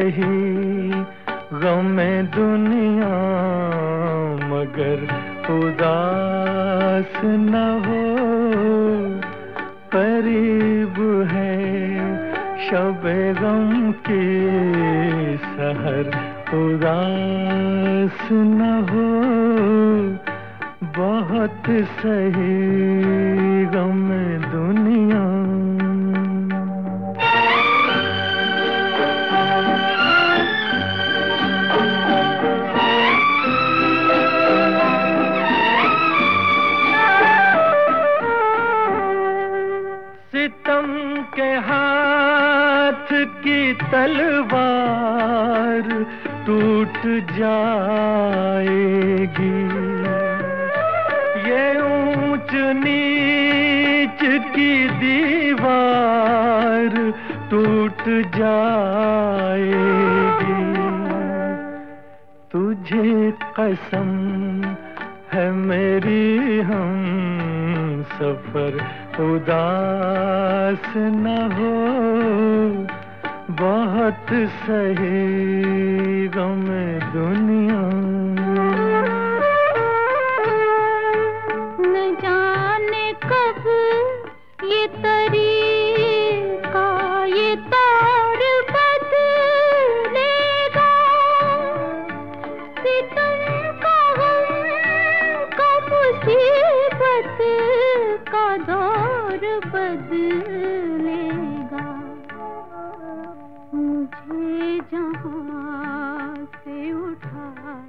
सही गमे दुनिया, मगर उदास न हो। करीब है शबे गम की सहर, उदास न हो। बहुत सही गमे दुनिया। सितम के हाथ की तलवार टूट जाएगी, ये ऊंच नीच की दीवार टूट जाएगी। तुझे कसम है मेरी हम सफर, उदास न हो। बहुत सही गमे दुनिया। न जाने कब ये तरीका, ये तार बदलेगा। सितम का गम का मुसीबत का दौर बदलेगा। मुझे जहां से उठा